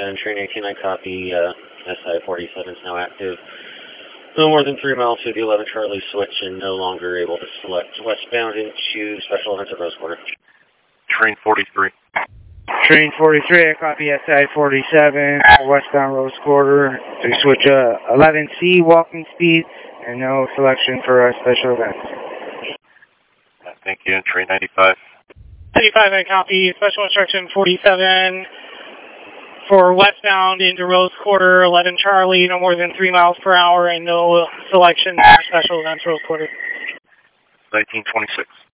47, train 18, I copy, SI-47 is now active. No more than 3 miles to the 11 Charlie switch and no longer able to select westbound into special events at Rose Quarter. Train 43. Train 43, I copy SI-47 for westbound Rose Quarter to switch 11C walking speed and no selection for special events. Thank you. Train 95. 95, I copy special instruction 47 for westbound into Rose Quarter, 11 Charlie, no more than 3 miles per hour and no selection for special events Rose Quarter. 1926.